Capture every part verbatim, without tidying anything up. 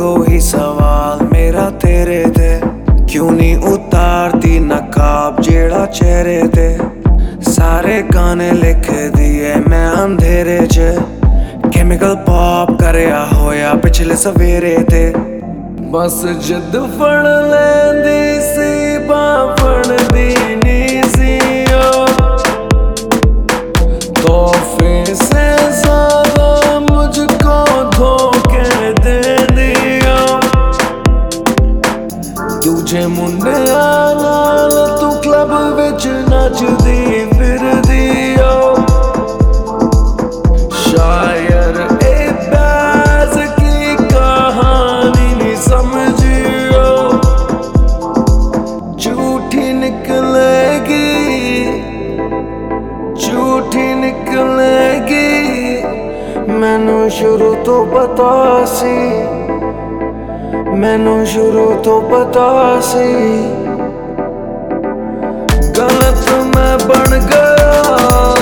Eco ही सवाल मेरा तेरे ते, क्यों नहीं उतारती नकाब जेड़ा चेहरे ते। सारे गाने लिख दिए मैं अंधेरे च, केमिकल पॉप करया होया पिछले सवेरे ते। बस जिद फड़ लैंदी सी बांह फड़दी नी सी ओ, तोहफे से ज्यादा मुझको धोखे देंदी ओ। दूजे मुंडिया नाल तू क्लब विच नचदी फिरदी ओ। शायर ए बैज़ की कहानी नहीं समझियो, झूठी निकलेगी झूठी निकलेगी। मैनू शुरू तो पता सी, मैनू शुरू तो पता सी। गलत मैं बन गया,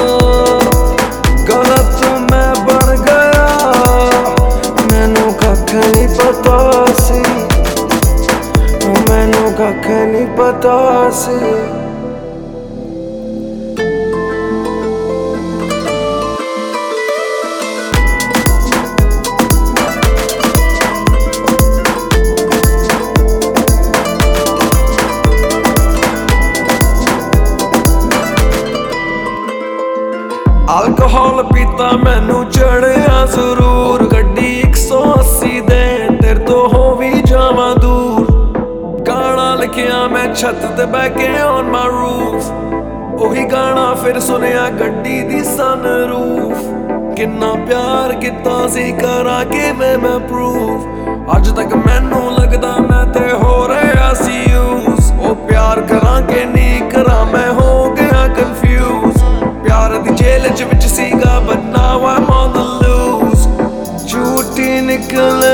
गलत मैं बन गया। मैनू कख नहीं पता सी, मैनू कख नहीं पता सी। अल्कोहल पीता मैनू चढ़िया जरूर, गड्डी एक सौ अस्सी दे तेरे तो हो भी जावा दूर। गाना लिखिया मैं छत ते बह के ऑन माई रूफ, ओही गाना फिर सुनिया गड्डी दी सनरूफ। किन्ना प्यार किता सी करा किवें मैं प्रूफ, अज तक मैनू लगदा मैं ते हो रहा सी यूज। ओ प्यार करा के नहीं करा मैं हो गया कंफ्यूज। प्यार दी जेल च विच सीगा but now I'm on the loose। झूठी निकले